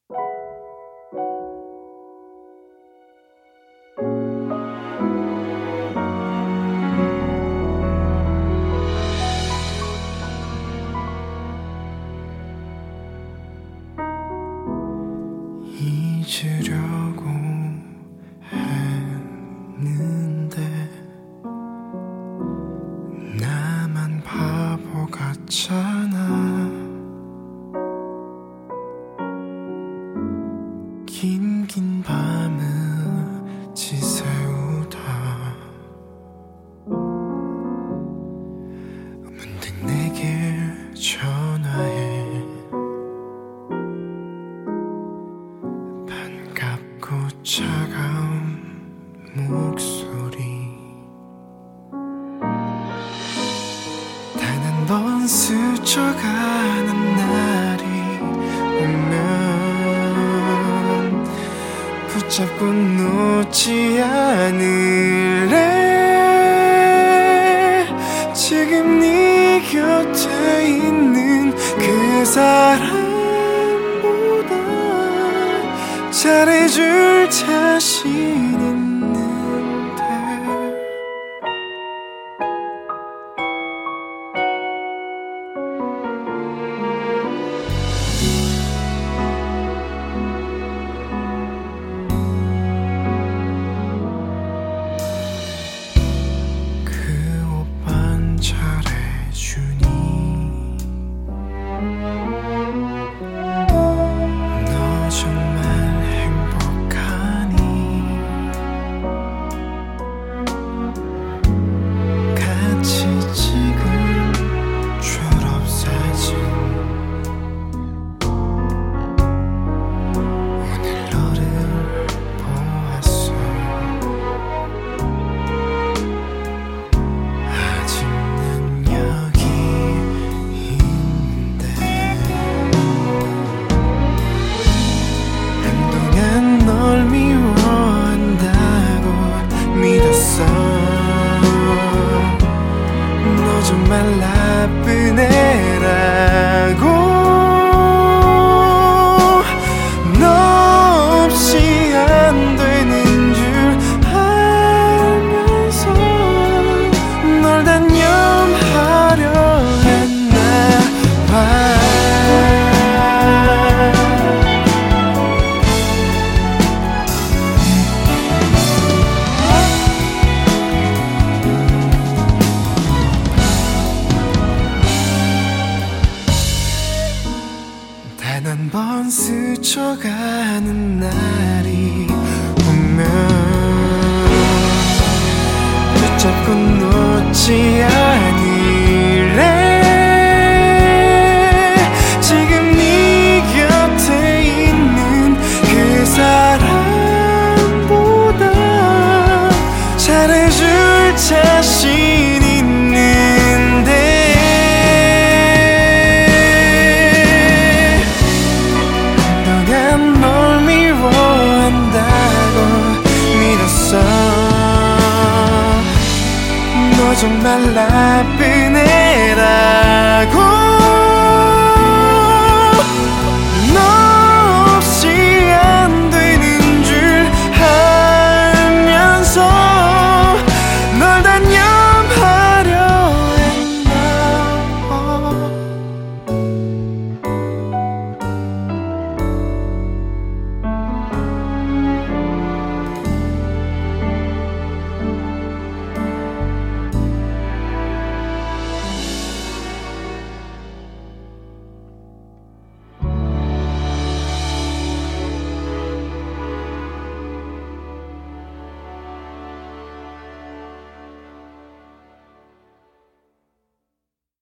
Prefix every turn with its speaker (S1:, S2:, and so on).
S1: 잊으려고 했는데 나만 바보 같잖아. 긴 밤을 지새우다 문득 내게 전화해 반갑고 차가운 목소리. 단 한 번 스쳐가는 날이 오면 붙잡고 놓지 않을래. 지금 네 곁에 있는 그 사람보다 잘해줄 자신 있는데. 그 오빤 잘해주니 너 정말 행복하니. 같이 찍은 졸업사진 오늘 너를 보았어. 아직 난 여기 있는데. 한동안 널 미워한다고 믿었어. 너 정말 나쁜 애라고. 너 없이 안 되는 줄 알면서 널 단념하려 했나 봐. 단 한 번 스쳐가는 날이 오면 붙잡고 놓지 않을래. 지금 네 곁에 있는 그 사람보다 잘해줄 자신 있는데. 한동안 널 미워한다고 믿었어. 너 정말 나쁜 애라고.